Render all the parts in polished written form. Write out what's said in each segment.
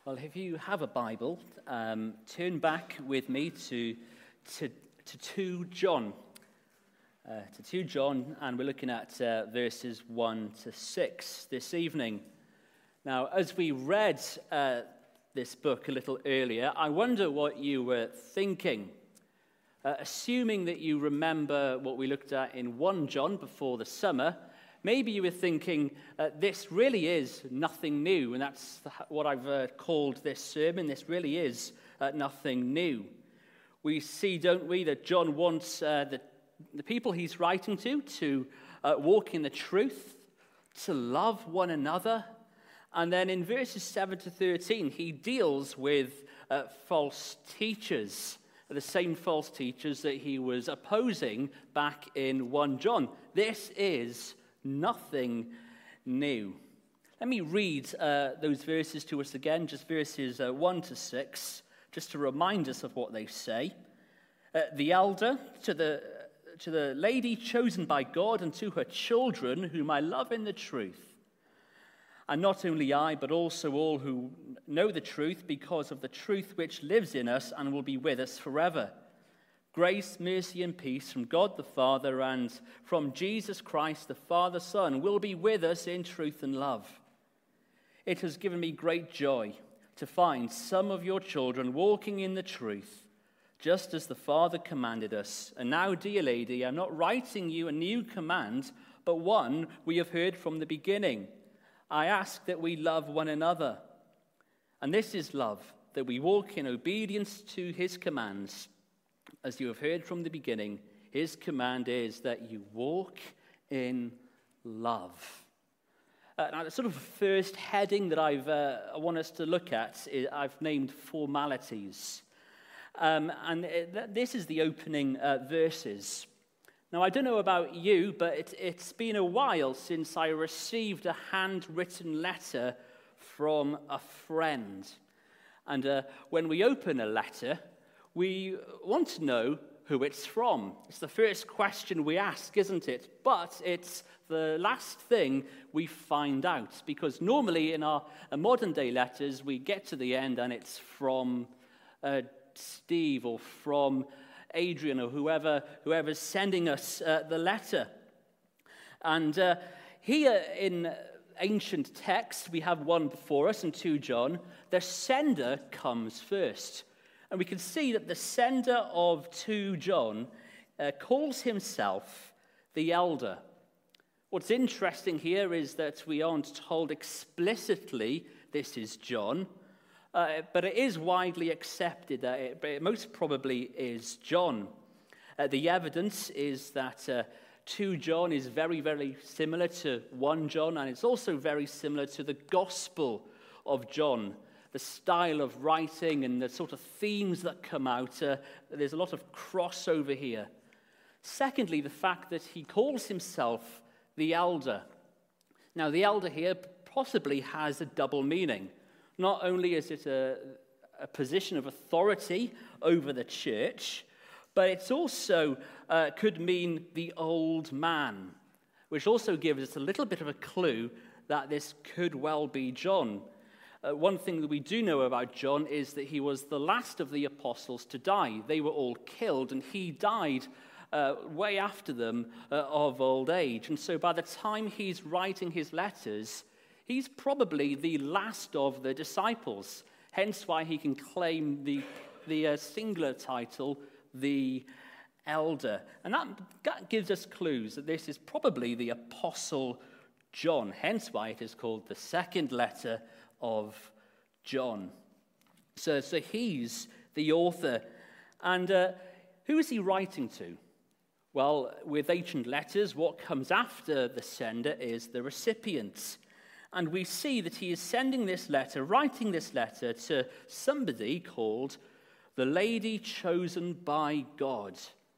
Well, if you have a Bible, turn back with me to 2 John. To 2 John, and we're looking at verses 1 to 6 this evening. Now, as we read this book a little earlier, I wonder what you were thinking. Assuming that you remember what we looked at in 1 John before the summer, maybe you were thinking, this really is nothing new, and that's what I've called this sermon. This really is nothing new. We see, don't we, that John wants the people he's writing to walk in the truth, to love one another. And then in verses 7 to 13, he deals with false teachers, the same false teachers that he was opposing back in 1 John. This is nothing new. Let me read those verses to us again, just verses 1 to 6, just to remind us of what they say. The elder, to the lady chosen by God, and to her children, whom I love in the truth. And not only I, but also all who know the truth, because of the truth which lives in us and will be with us forever. Grace, mercy, and peace from God the Father and from Jesus Christ, the Father, Son, will be with us in truth and love. It has given me great joy to find some of your children walking in the truth, just as the Father commanded us. And now, dear lady, I'm not writing you a new command, but one we have heard from the beginning. I ask that we love one another. And this is love, that we walk in obedience to his commands. As you have heard from the beginning, his command is that you walk in love. Now, the sort of first heading that I want us to look at, I've named formalities. This is the opening verses. Now, I don't know about you, but it's been a while since I received a handwritten letter from a friend. And when we open a letter, we want to know who it's from. It's the first question we ask, isn't it? But it's the last thing we find out, because normally in our modern-day letters, we get to the end and it's from Steve or from Adrian or whoever's sending us the letter. And here in ancient text, we have one before us in 2 John. The sender comes first. And we can see that the sender of 2 John calls himself the elder. What's interesting here is that we aren't told explicitly this is John, but it is widely accepted that it most probably is John. The evidence is that 2 John is very, very similar to 1 John, and it's also very similar to the Gospel of John. The style of writing and the sort of themes that come out, there's a lot of crossover here. Secondly, the fact that he calls himself the elder. Now, the elder here possibly has a double meaning. Not only is it a position of authority over the church, but it's also could mean the old man, which also gives us a little bit of a clue that this could well be John. One thing that we do know about John is that he was the last of the apostles to die. They were all killed, and he died way after them of old age. And so by the time he's writing his letters, he's probably the last of the disciples, hence why he can claim the singular title, the elder. And that gives us clues that this is probably the Apostle John, hence why it is called the second letter of John. So he's the author. And who is he writing to? Well, with ancient letters, what comes after the sender is the recipient. And we see that he is sending this letter, writing this letter to somebody called the lady chosen by God.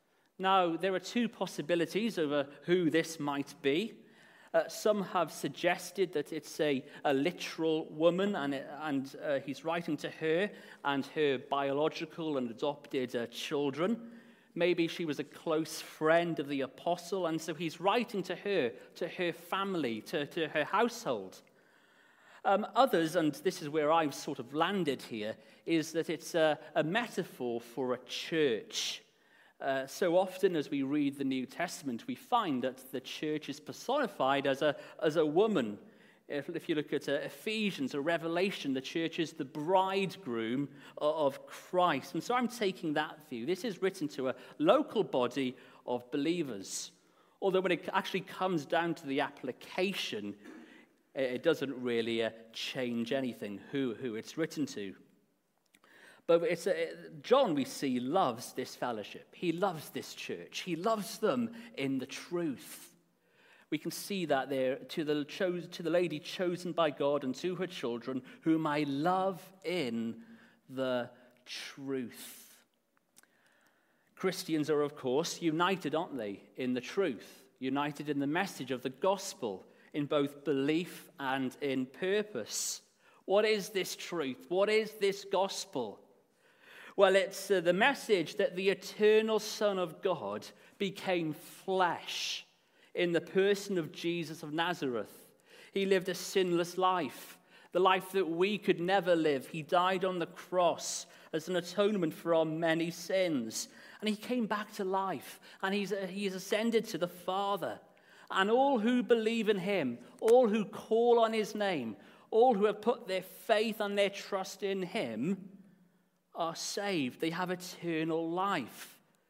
Now, there are two possibilities over who this might be. Some have suggested that it's a literal woman, and he's writing to her and her biological and adopted children. Maybe she was a close friend of the apostle, and so he's writing to her family, to her household. Others, and this is where I've sort of landed here, is that it's a metaphor for a church. So often as we read the New Testament, we find that the church is personified as a woman. If you look at Ephesians or Revelation, the church is the bridegroom of Christ. And so I'm taking that view. This is written to a local body of believers. Although when it actually comes down to the application, it doesn't really change anything who it's written to. But John, we see, loves this fellowship. He loves this church. He loves them in the truth. We can see that there to the lady chosen by God and to her children, whom I love in the truth. Christians are, of course, united, aren't they, in the truth, united in the message of the gospel, in both belief and in purpose. What is this truth? What is this gospel? Well, it's the message that the eternal Son of God became flesh in the person of Jesus of Nazareth. He lived a sinless life, the life that we could never live. He died on the cross as an atonement for our many sins. And he came back to life, and he's ascended to the Father. And all who believe in him, all who call on his name, all who have put their faith and their trust in him are saved. They have eternal life.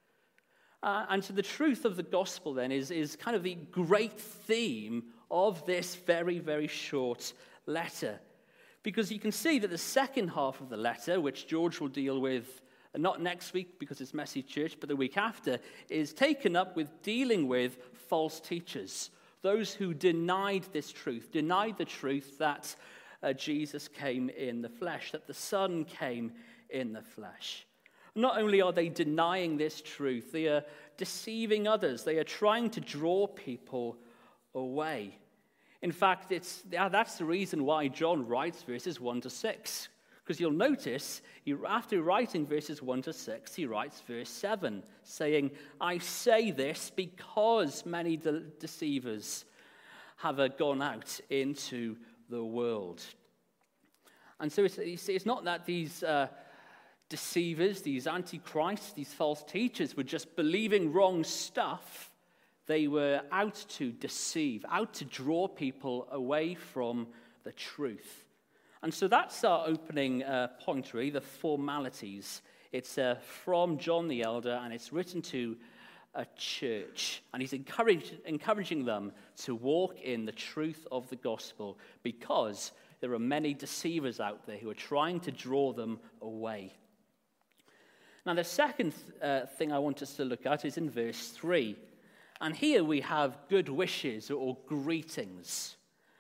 And so the truth of the gospel then is kind of the great theme of this very, very short letter. Because you can see that the second half of the letter, which George will deal with not next week because it's Message Church, but the week after, is taken up with dealing with false teachers. Those who denied this truth, denied the truth that Jesus came in the flesh, that the Son came in the flesh. Not only are they denying this truth, they are deceiving others. They are trying to draw people away. In fact, that's the reason why John writes verses 1 to 6. Because you'll notice, after writing verses 1 to 6, he writes verse 7, saying, I say this because many deceivers have gone out into the world. And so it's not that these deceivers, these antichrists, these false teachers were just believing wrong stuff. They were out to deceive, out to draw people away from the truth. And so that's our opening point, really, the formalities. It's from John the Elder, and it's written to a church. And he's encouraging them to walk in the truth of the gospel because there are many deceivers out there who are trying to draw them away. Now, the second thing I want us to look at is in verse 3. And here we have good wishes or greetings.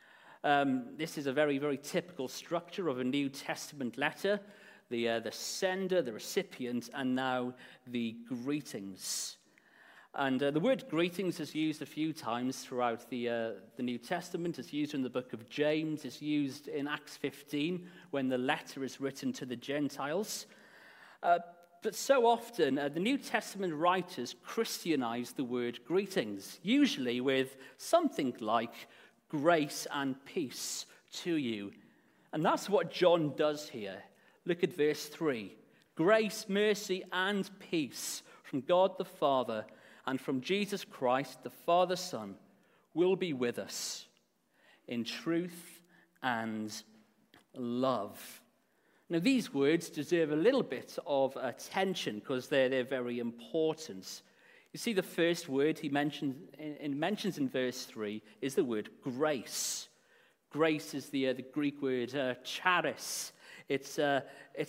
This is a very, very typical structure of a New Testament letter. The sender, the recipient, and now the greetings. And the word greetings is used a few times throughout the New Testament. It's used in the book of James. It's used in Acts 15 when the letter is written to the Gentiles. But so often, the New Testament writers Christianize the word greetings, usually with something like grace and peace to you. And that's what John does here. Look at verse 3. Grace, mercy, and peace from God the Father and from Jesus Christ, the Father Son, will be with us in truth and love. Now, these words deserve a little bit of attention because they're very important. You see, the first word he mentions in verse 3 is the word grace. Grace is the Greek word charis. It's a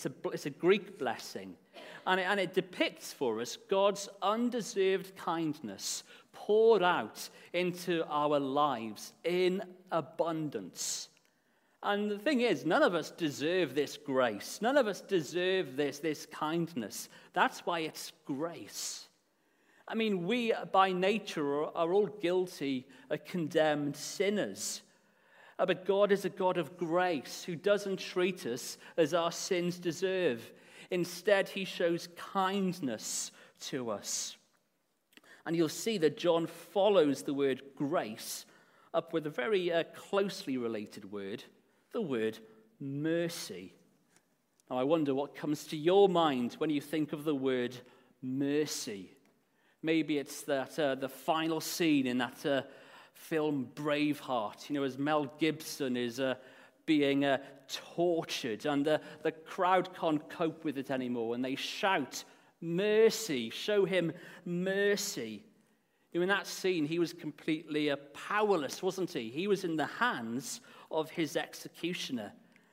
Greek blessing. And it depicts for us God's undeserved kindness poured out into our lives in abundance. And the thing is, none of us deserve this grace. None of us deserve this kindness. That's why it's grace. I mean, we by nature are all guilty, condemned sinners. But God is a God of grace who doesn't treat us as our sins deserve. Instead, he shows kindness to us. And you'll see that John follows the word grace up with a very closely related word, the word mercy. Now, I wonder what comes to your mind when you think of the word mercy. Maybe it's that the final scene in that film Braveheart, as Mel Gibson is being tortured, and the crowd can't cope with it anymore, and they shout, "Mercy, show him mercy." In that scene, he was completely powerless, wasn't he? He was in the hands of his executioner.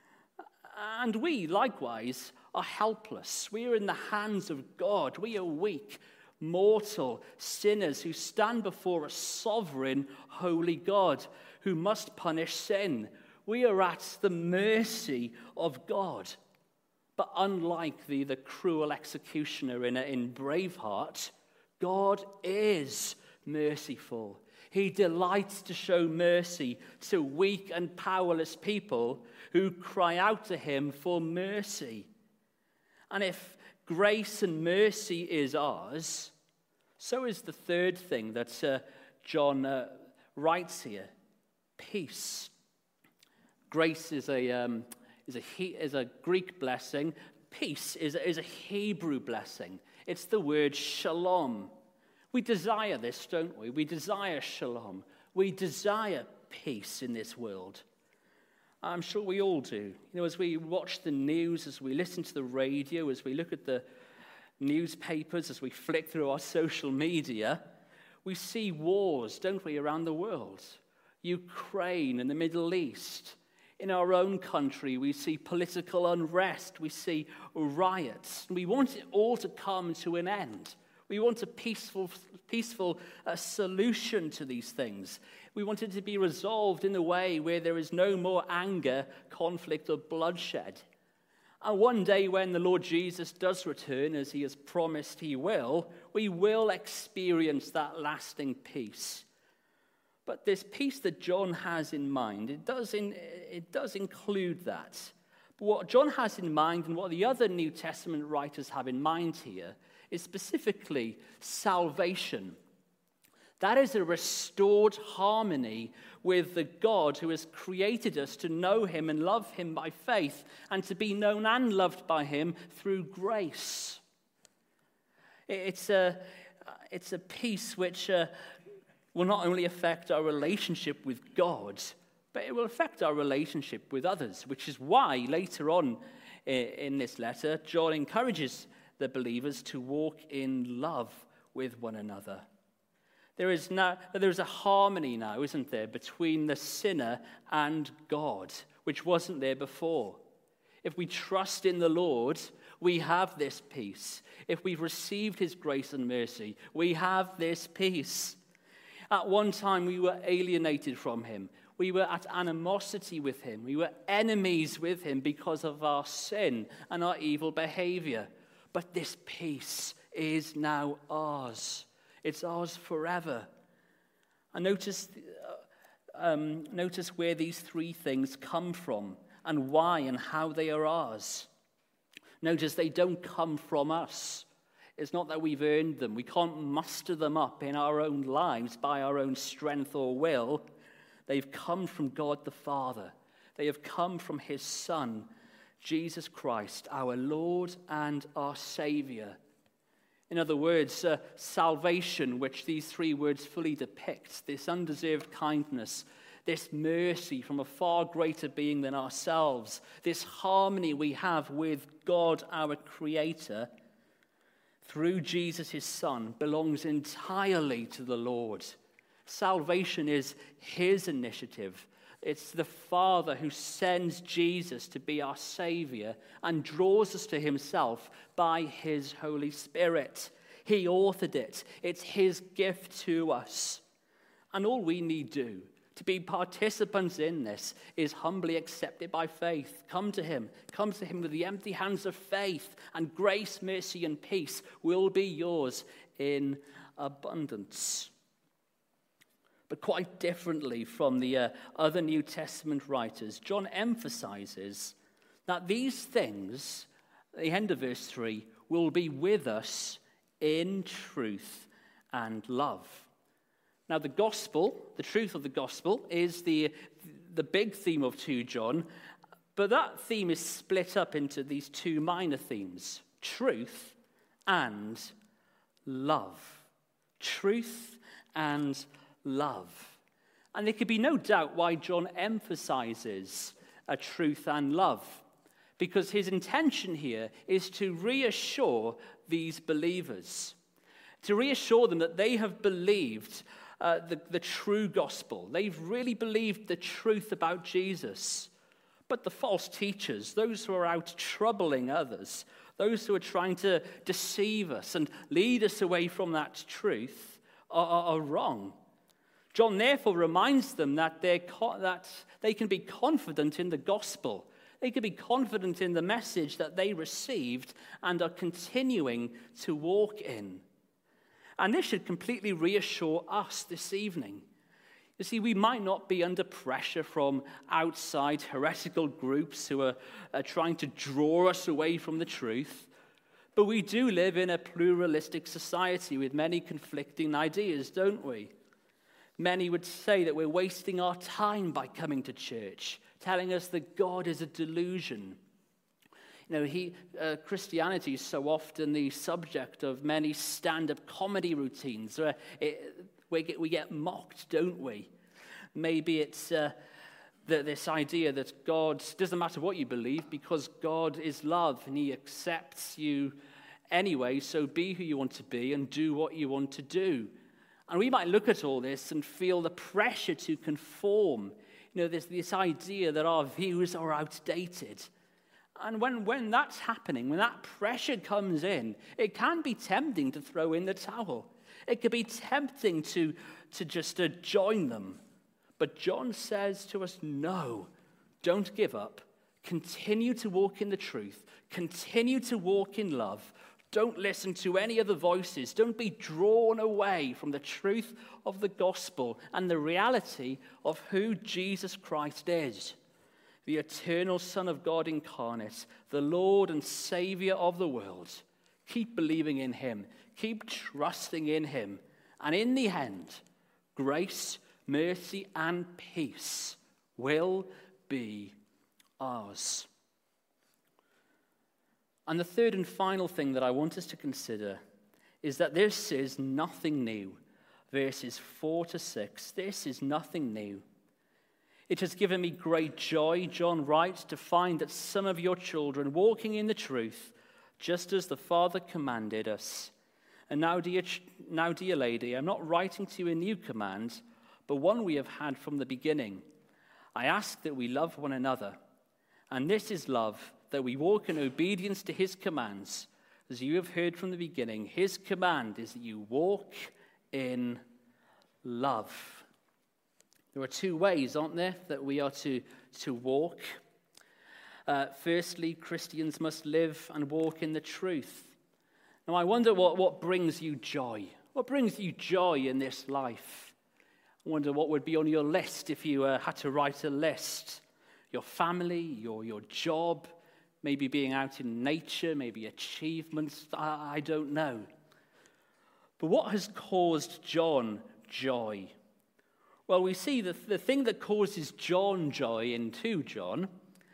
And we, likewise, are helpless. We are in the hands of God. We are weak, mortal sinners who stand before a sovereign, holy God who must punish sin. We are at the mercy of God. But unlike the cruel executioner in Braveheart, God is merciful. He delights to show mercy to weak and powerless people who cry out to him for mercy. And if grace and mercy is ours, so is the third thing that John writes here: peace. Grace is a Greek blessing. Peace is a Hebrew blessing. It's the word shalom. We desire this, don't we? We desire shalom. We desire peace in this world. I'm sure we all do. As we watch the news, as we listen to the radio, as we look at the newspapers, as we flick through our social media, we see wars, don't we, around the world? Ukraine and the Middle East. In our own country, we see political unrest. We see riots. We want it all to come to an end. We want a peaceful solution to these things. We want it to be resolved in a way where there is no more anger, conflict, or bloodshed. And one day when the Lord Jesus does return, as he has promised he will, we will experience that lasting peace. But this peace that John has in mind, it does include that. But what John has in mind and what the other New Testament writers have in mind here is specifically salvation. That is a restored harmony with the God who has created us to know him and love him by faith and to be known and loved by him through grace. It's a peace which will not only affect our relationship with God, but it will affect our relationship with others, which is why later on in this letter, John encourages the believers to walk in love with one another. There is a harmony now, isn't there, between the sinner and God, which wasn't there before. If we trust in the Lord, we have this peace. If we've received his grace and mercy, we have this peace. At one time, we were alienated from him. We were at animosity with him. We were enemies with him because of our sin and our evil behavior. But this peace is now ours. It's ours forever. And notice where these three things come from and why and how they are ours. Notice they don't come from us. It's not that we've earned them. We can't muster them up in our own lives by our own strength or will. They've come from God the Father. They have come from his Son, Jesus Christ, our Lord and our Savior. In other words, salvation, which these three words fully depict, this undeserved kindness, this mercy from a far greater being than ourselves, this harmony we have with God, our Creator, through Jesus, his Son, belongs entirely to the Lord. Salvation is his initiative. It's the Father who sends Jesus to be our Savior and draws us to himself by his Holy Spirit. He authored it. It's his gift to us. And all we need do to be participants in this is humbly accept it by faith. Come to him with the empty hands of faith, and grace, mercy, and peace will be yours in abundance. But quite differently from the other New Testament writers, John emphasizes that these things, at the end of verse 3, will be with us in truth and love. Now, the gospel, the truth of the gospel, is the big theme of 2 John, But that theme is split up into these two minor themes: truth and love. Truth and love. And there could be no doubt why John emphasizes truth and love, because his intention here is to reassure these believers, to reassure them that they have believed the true gospel. They've really believed the truth about Jesus. But the false teachers, those who are out troubling others, those who are trying to deceive us and lead us away from that truth, are wrong. John therefore reminds them that they can be confident in the gospel. They can be confident in the message that they received and are continuing to walk in. And this should completely reassure us this evening. You see, we might not be under pressure from outside heretical groups who are trying to draw us away from the truth, but we do live in a pluralistic society with many conflicting ideas, don't we? Many would say that we're wasting our time by coming to church, telling us that God is a delusion. You know, Christianity is so often the subject of many stand-up comedy routines where we get mocked, don't we? Maybe it's this idea that God, doesn't matter what you believe, because God is love and he accepts you anyway, so be who you want to be and do what you want to do. And we might look at all this and feel the pressure to conform. You know, there's this idea that our views are outdated. And when that's happening, when that pressure comes in, it can be tempting to throw in the towel. It can be tempting to just join them. But John says to us, no, don't give up. Continue to walk in the truth. Continue to walk in love. Don't listen to any other voices. Don't be drawn away from the truth of the gospel and the reality of who Jesus Christ is. The eternal Son of God incarnate, the Lord and Savior of the world. Keep believing in him. Keep trusting in him. And in the end, grace, mercy, and peace will be ours. And the third and final thing that I want us to consider is that this is nothing new. Verses 4 to 6, this is nothing new. It has given me great joy, John writes, to find that some of your children walking in the truth, just as the Father commanded us. And now, dear lady, I'm not writing to you a new command, but one we have had from the beginning. I ask that we love one another. And this is love, that we walk in obedience to his commands. As you have heard from the beginning, his command is that you walk in love. There are two ways, aren't there, that we are to walk. Firstly, Christians must live and walk in the truth. Now, I wonder what brings you joy. What brings you joy in this life? I wonder what would be on your list if you had to write a list. Your family, your job, maybe being out in nature, maybe achievements, I don't know. But what has caused John joy? Well, we see the thing that causes John joy in 2 John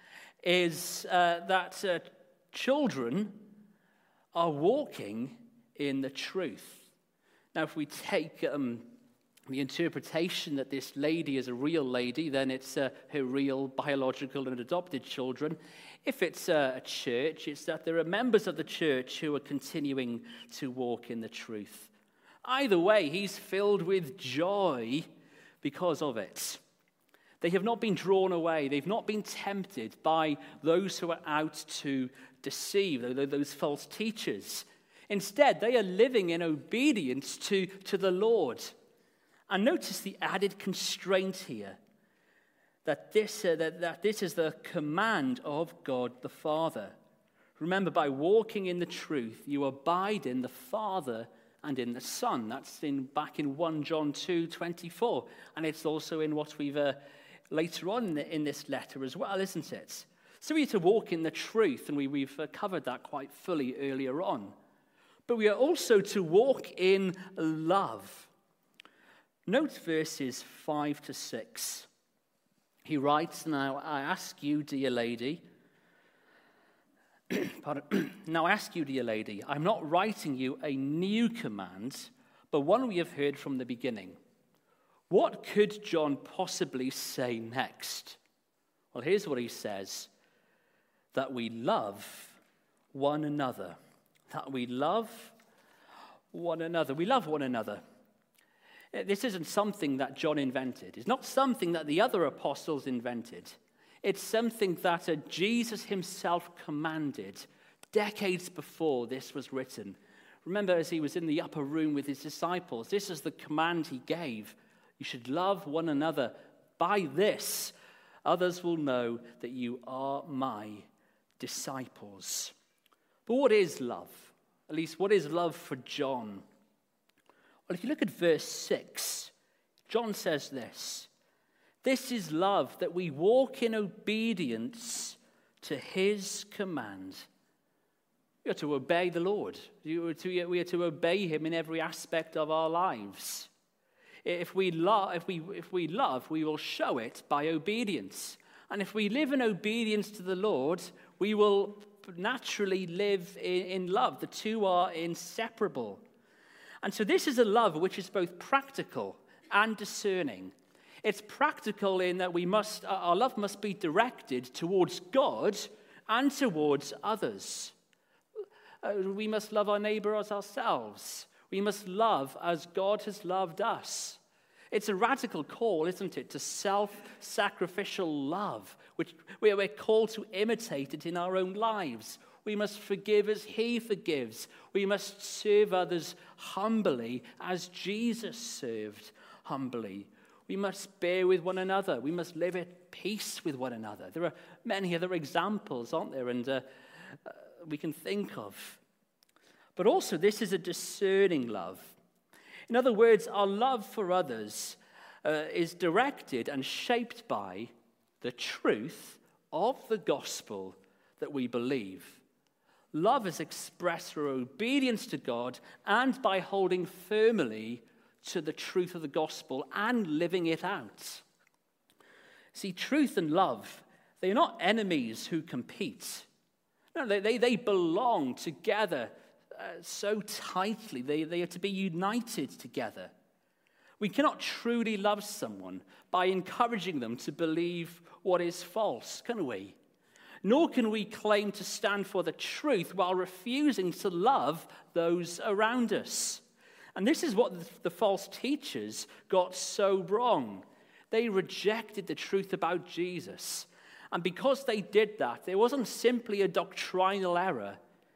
is that children are walking in the truth. Now, if we take the interpretation that this lady is a real lady, then it's her real biological and adopted children. If it's a church, it's that there are members of the church who are continuing to walk in the truth. Either way, he's filled with joy because of it. They have not been drawn away. They've not been tempted by those who are out to deceive, those false teachers. Instead, they are living in obedience to the Lord. And notice the added constraint here, that this is the command of God the Father. Remember, by walking in the truth, you abide in the Father and in the Son. That's back in 1 John 2:24. And it's also in what we've later on in this letter as well, isn't it? So we are to walk in the truth, and we've covered that quite fully earlier on. But we are also to walk in love. Note verses 5 to 6. He writes, "Now I ask you, dear lady, now I ask you, dear lady, I'm not writing you a new command, but one we have heard from the beginning." What could John possibly say next? Well, here's what he says: that we love one another. That we love one another. We love one another. This isn't something that John invented. It's not something that the other apostles invented. It's something that Jesus himself commanded decades before this was written. Remember, as he was in the upper room with his disciples, this is the command he gave. You should love one another. By this, others will know that you are my disciples. But what is love? At least, what is love for John? Well, if you look at verse 6, John says this: "This is love, that we walk in obedience to his command." We are to obey the Lord. We are to obey him in every aspect of our lives. If we love, we will show it by obedience. And if we live in obedience to the Lord, we will naturally live in love. The two are inseparable. And so this is a love which is both practical and discerning. It's practical in that our love must be directed towards God and towards others. We must love our neighbor as ourselves. We must love as God has loved us. It's a radical call, isn't it, to self-sacrificial love, which we're called to imitate it in our own lives. We must forgive as he forgives. We must serve others humbly as Jesus served humbly. We must bear with one another. We must live at peace with one another. There are many other examples, aren't there, and we can think of. But also, this is a discerning love. In other words, our love for others is directed and shaped by the truth of the gospel that we believe. Love is expressed through obedience to God and by holding firmly to the truth of the gospel and living it out. See, truth and love, they are not enemies who compete. No, they belong together so tightly. They are to be united together. We cannot truly love someone by encouraging them to believe what is false, can we? Nor can we claim to stand for the truth while refusing to love those around us. And this is what the false teachers got so wrong. They rejected the truth about Jesus. And because they did that, it wasn't simply a doctrinal error.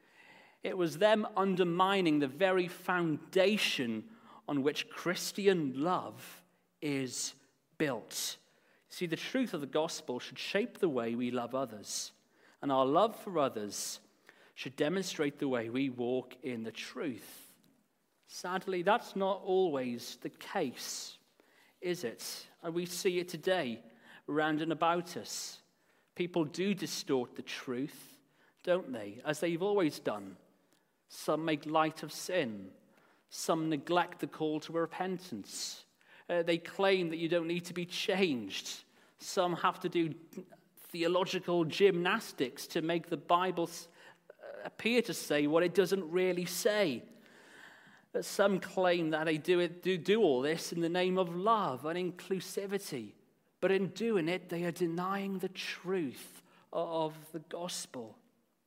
It was them undermining the very foundation on which Christian love is built. See, the truth of the gospel should shape the way we love others. And our love for others should demonstrate the way we walk in the truth. Sadly, that's not always the case, is it? And we see it today around and about us. People do distort the truth, don't they? As they've always done. Some make light of sin. Some neglect the call to repentance. They claim that you don't need to be changed. Some have to do theological gymnastics to make the Bible appear to say what it doesn't really say. Some claim that they do all this in the name of love and inclusivity. But in doing it, they are denying the truth of the gospel.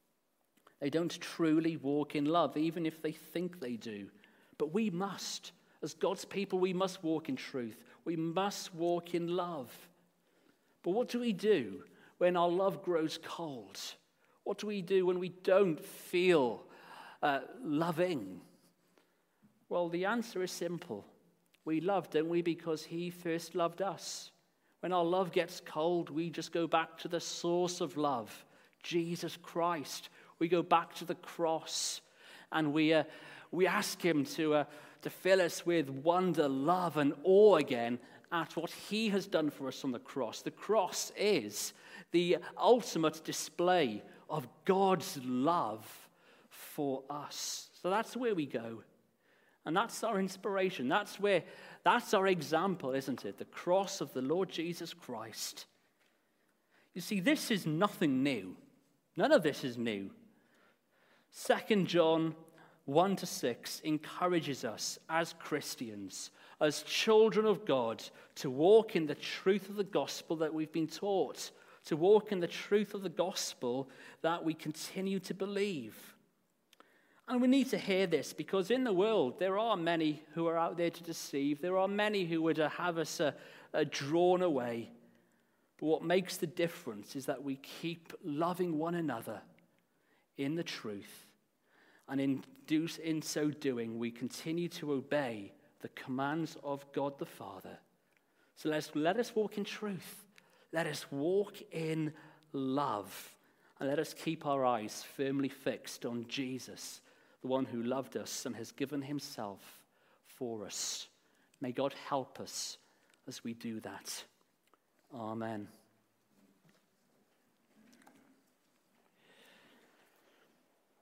They don't truly walk in love, even if they think they do. But we must. As God's people, we must walk in truth. We must walk in love. But what do we do when our love grows cold? What do we do when we don't feel loving? Well, the answer is simple. We love, don't we, because he first loved us. When our love gets cold, we just go back to the source of love, Jesus Christ. We go back to the cross, and we ask him to fill us with wonder, love, and awe again at what he has done for us on the cross. The cross is the ultimate display of God's love for us. So that's where we go. And that's our inspiration. That's our example, isn't it? The cross of the Lord Jesus Christ. You see, this is nothing new. None of this is new. 2 John 1-6 encourages us as Christians, as children of God, to walk in the truth of the gospel that we've been taught, to walk in the truth of the gospel that we continue to believe. And we need to hear this because in the world there are many who are out there to deceive. There are many who would have us drawn away. But what makes the difference is that we keep loving one another in the truth. And in so doing, we continue to obey the commands of God the Father. So let us walk in truth. Let us walk in love. And let us keep our eyes firmly fixed on Jesus, the one who loved us and has given himself for us. May God help us as we do that. Amen.